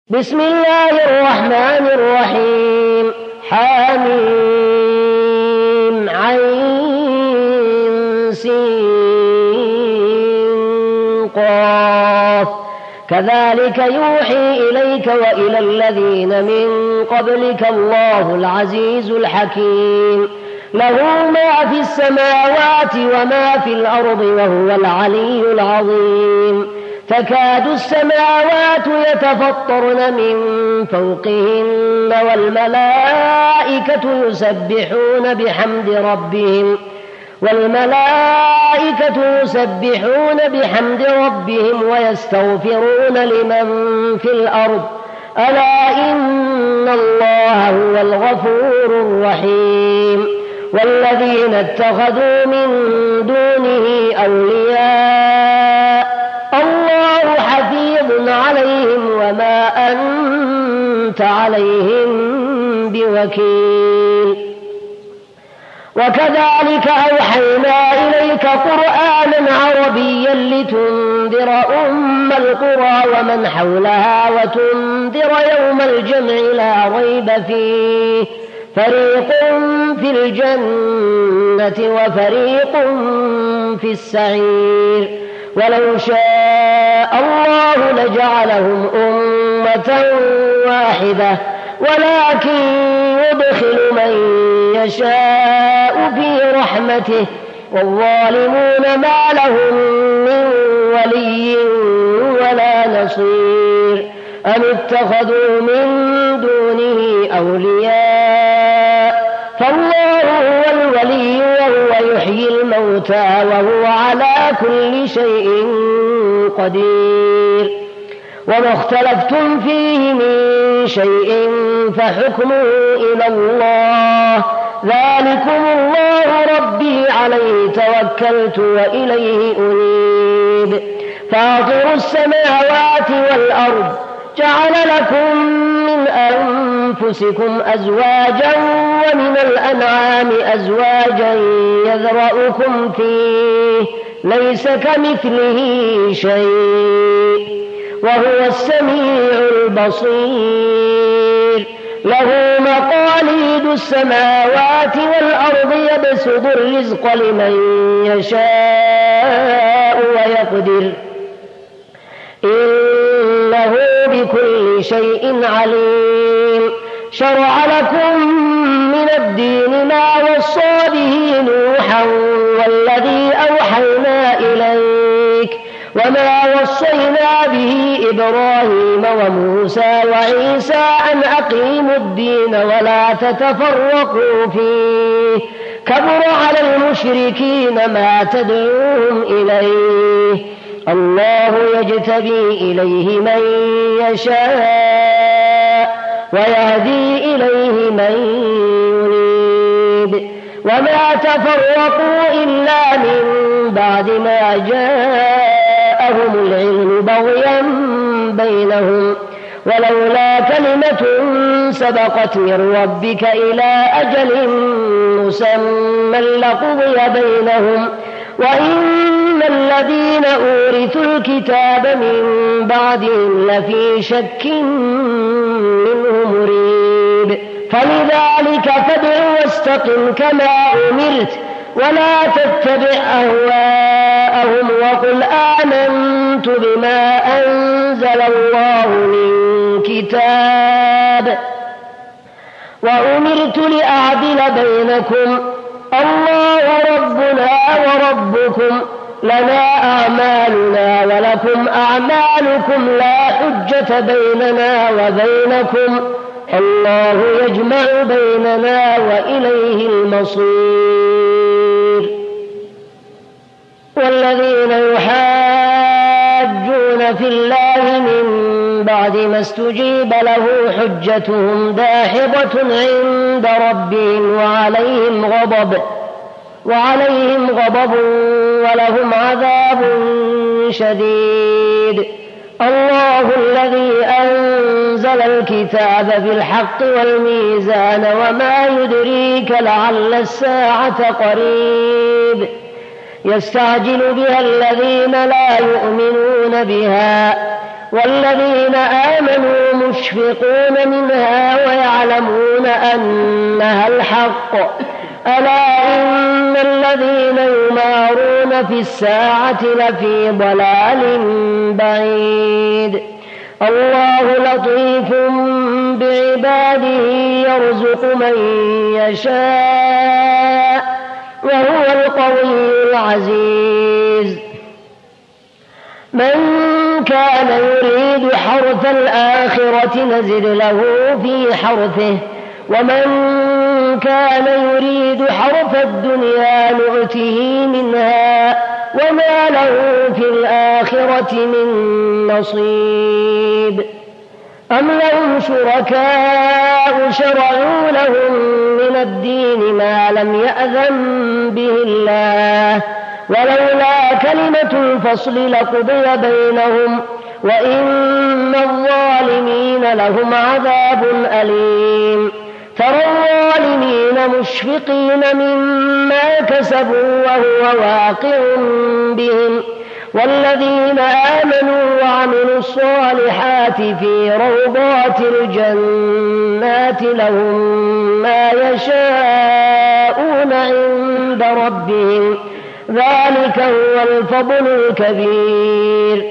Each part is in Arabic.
بسم الله الرحمن الرحيم. حميم عين سين قاف كذلك يوحي إليك وإلى الذين من قبلك الله العزيز الحكيم له ما في السماوات وما في الأرض وهو العلي العظيم تكاد السماوات يتفطرن من فوقهن والملائكة يسبحون بحمد ربهم ويستغفرون لمن في الأرض ألا إن الله هو الغفور الرحيم والذين اتخذوا من دونه أولياء الله حفيظ عليهم وما أنت عليهم بوكيل وكذلك أوحينا إليك قرآنا عربيا لتنذر أم القرى ومن حولها وتنذر يوم الجمع لا ريب فيه فريق في الجنة وفريق في السعير ولو شاء الله لجعلهم أمة واحدة ولكن يدخل من يشاء في رحمته والظالمون ما لهم من ولي ولا نصير أم اتخذوا من دونه أولياء فالله هو الولي وهو يحيي الموتى وهو على كل شيء قدير وما اختلفتم فيه من شيء فحكمه إلى الله ذلكم الله ربي عليه توكلت وإليه أنيب فاطر السماوات والأرض جعل لكم من أنفسكم أزواجا ومن الأنعام أزواجا يذرأكم فيه ليس كمثله شيء وهو السميع البصير له مقاليد السماوات والأرض يبسط الرزق لمن يشاء ويقدر إنه بكل شيء عليم شرع لكم من الدين ما وصى به نوحا والذي أوحينا إليك وما وصينا به إبراهيم وموسى وعيسى أن أقيموا الدين ولا تتفرقوا فيه كبر على المشركين ما تدعوهم إليه الله يجتبي إليه من يشاء ويهدي إليه من ينيب وما تفرقوا إلا من بعد ما جاءهم العلم بغيا بينهم ولولا كلمة سبقت من ربك إلى أجل مسمى لقضي بينهم وإن الذين أورثوا الكتاب من بعدهم لفي شك منه مريب فلذلك فادع واستقم كما أمرت ولا تتبع أهواءهم وقل آمنت بما أنزل الله من كتاب وأمرت لأعدل بينكم الله ربنا وربكم لنا أعمالنا ولكم أعمالكم لا حجة بيننا وبينكم الله يجمع بيننا وإليه المصير والذين يحاجون في الله من بعد ما استجيب له حجتهم داحضة عند ربهم وعليهم غضب ولهم عذاب شديد الله الذي أنزل الكتاب بالحق والميزان وما يدريك لعل الساعة قريب يستعجل بها الذين لا يؤمنون بها والذين آمنوا مشفقون منها ويعلمون أنها الحق. ألا إن الذين يمارون في الساعة لفي ضلال بعيد. الله لطيف بعباده يرزق من يشاء وهو القوي العزيز. من كان يريد حرث الآخرة نزد له في حرثه ومن كان يريد حرث الدنيا نؤته منها وما له في الآخرة من نصيب. أم لهم شركاء شرعوا لهم من الدين ما لم يأذن به الله ولولا كلمة الفصل لقضي بينهم وإن الظالمين لهم عذاب أليم. ترى الظالمين مشفقين مما كسبوا وهو واقع بهم والذين آمنوا وعملوا الصالحات في روضات الجنات لهم ما يشاءون عند ربهم ذلك هو الفضل الكبير.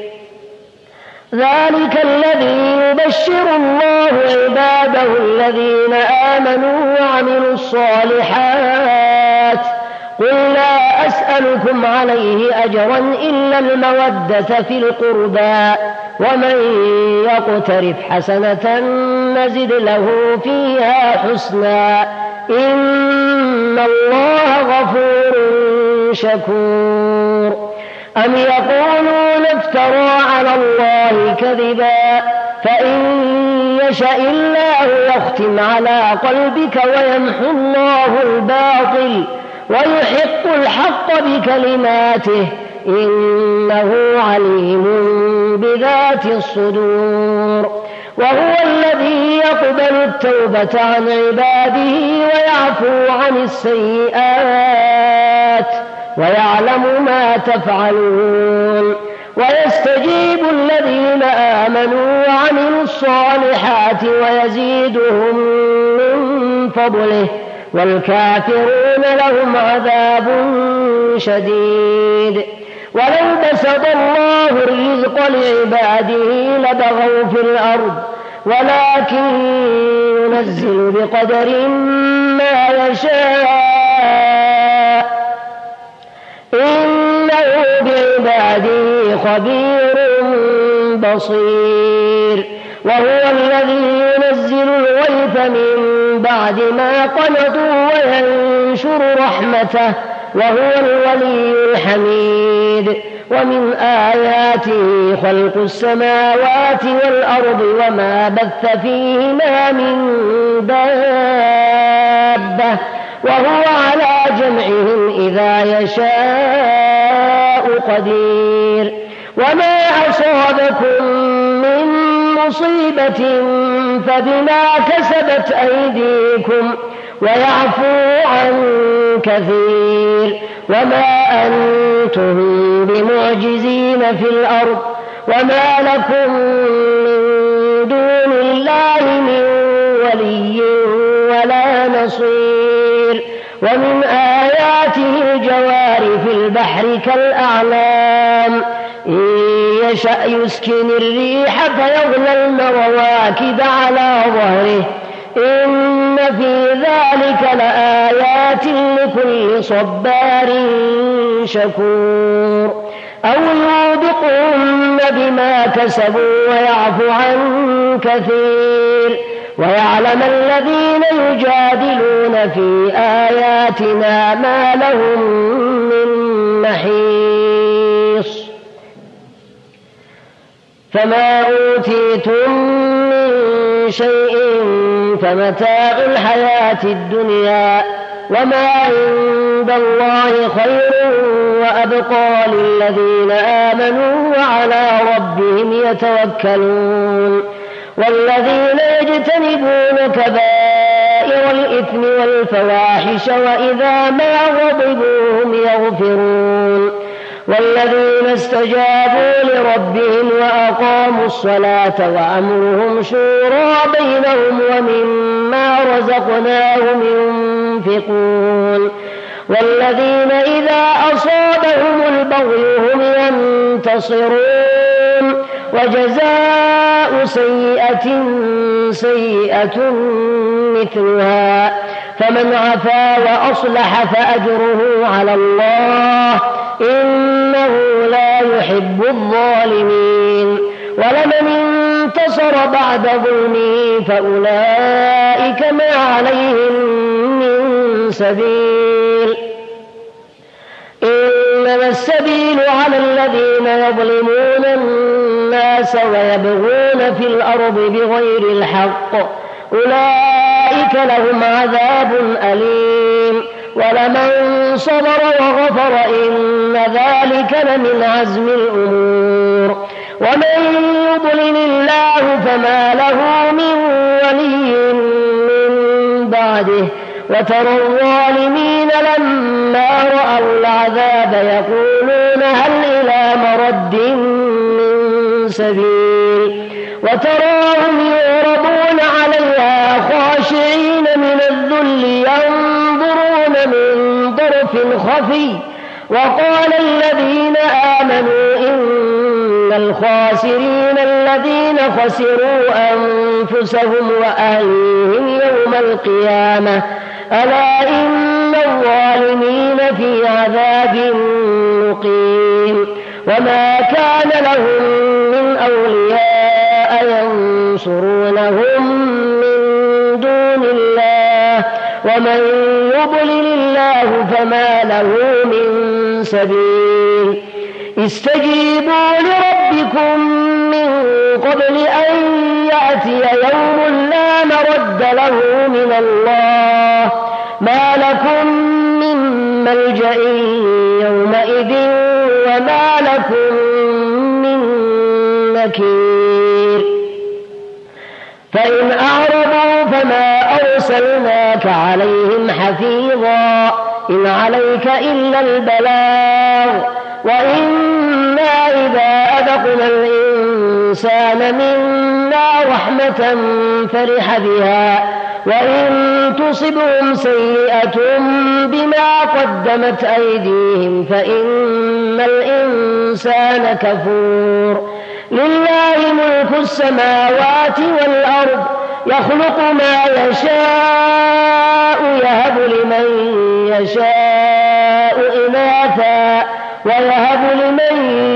ذلك الذي يبشر الله عباده الذين آمنوا وعملوا الصالحات. قل لا أسألكم عليه أجرا إلا المودة في القربى ومن يقترف حسنة نزد له فيها حسنا إن الله غفور شكور. أم يقولون افترى على الله كذبا فإن يشأ الله يختم على قلبك ويمحو الله الباطل ويحق الحق بكلماته إنه عليم بذات الصدور. وهو الذي يقبل التوبة عن عباده ويعفو عن السيئات ويعلم ما تفعلون. ويستجيب الذين آمنوا وعملوا الصالحات ويزيدهم من فضله والكافرون لهم عذاب شديد. ولو بسط الله الرزق لعباده لبغوا في الأرض ولكن ينزل بقدر ما يشاء إنه بعباده خبير بصير. وهو الذي ينزل الغيث من بعد ما قنطوا وينشر رحمته وهو الولي الحميد. ومن آياته خلق السماوات والأرض وما بث فيهما من دابة وهو على جمعهم إذا يشاء قدير. وما أصابكم من مصيبة فبما كسبت أيديكم ويعفو عن كثير. وما أنتم بمعجزين في الأرض وما لكم من دون الله من ولي ولا نصير. ومن آياته الجوار في البحر كالأعلام إن يشأ يسكن الريح فيظللن رواكد على ظهره إن في ذلك لآيات لكل صبار شكور. أو يوبقهن بما كسبوا ويعفو عن كثير. ويعلم الذين يجادلون في آياتنا ما لهم من محيص. فما أوتيتم من شيء فمتاع الحياة الدنيا وما عند الله خير وأبقى للذين آمنوا وعلى ربهم يتوكلون. والذين يجتنبون كبائر الإثم والفواحش وإذا ما غضبوا هم يغفرون. والذين استجابوا لربهم وأقاموا الصلاة وأمرهم شورى بينهم ومما رزقناهم ينفقون والذين إذا أصابهم البغي هم ينتصرون وجزاء سيئة سيئة مثلها فمن عفا وأصلح فأجره على الله إنه لا يحب الظالمين ولمن انتصر بعد ظلمه فأولئك ما عليهم من سبيل إنما السبيل على الذين يظلمون الناس ويبغون في الأرض بغير الحق أولئك لهم عذاب أليم ولمن صبر وغفر إن ذلك لمن عزم الأمور ومن يضلل الله فما له من ولي من بعده وترى الظالمين لما رأوا العذاب يقولون هل إلى مرد من سبيل وتراهم يعرضون عليها خاشعين من الذل ينظرون من طرف خفي وقال الذين آمنوا إن الخاسرين الذين خسروا أنفسهم وأهليهم يوم القيامة ألا إن الظالمين في عذاب مقيم وما كان لهم من أولياء ينصرونهم من دون الله ومن يضلل الله فما له من سبيل استجيبوا لربكم من قبل أن يأتي يوم لا مرد له من الله ما لكم من ملجأ يومئذ وما لكم من نكير فإن أعرضوا فما أرسلناك عليهم حفيظا إن عليك إلا البلاغ وإنا إذا أذقنا الإنسان منا رحمة فرح بها وإن تصبهم سيئة بما قدمت أيديهم فإن الإنسان كفور لله ملك السماوات والأرض يخلق ما يشاء يهب لمن يشاء إناثا ويهب لمن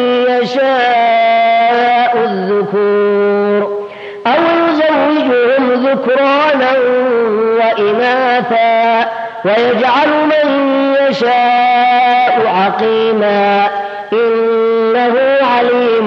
يشاء الذكور أو يزوجهم ذكرانا وإناثا ويجعل من يشاء عقيما إنه عليم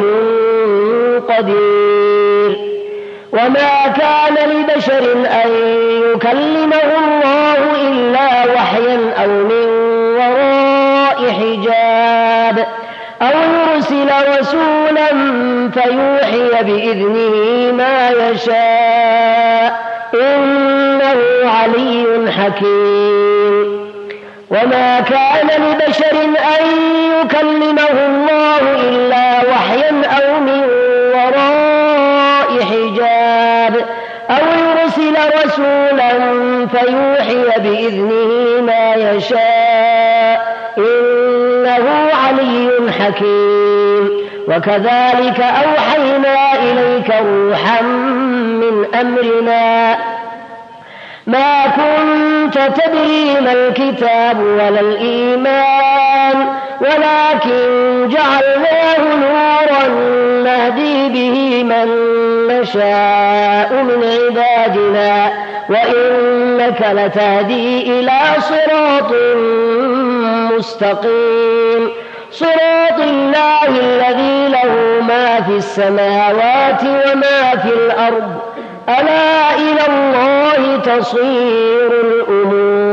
قدير وما كان لبشر أن يكلمه الله إلا وحيا أو من وراء حجاب أو يرسل رسولا فيوحي بإذنه ما يشاء إنه علي حكيم وما كان لبشر أن يكلمه الله إلا وحيا أو من وراء حجاب أو يرسل رسولا فيوحي بإذنه ما يشاء إنه علي حكيم وكذلك أوحينا إليك روحا من أمرنا ما كنت تدري ما الكتاب ولا الإيمان ولكن جعلناه نورا نهدي به من نشاء من عبادنا وإنك لتهدي إلى صراط مستقيم صراط الله الذي له ما في السماوات وما في الأرض ألا إلى الله تصير الأمور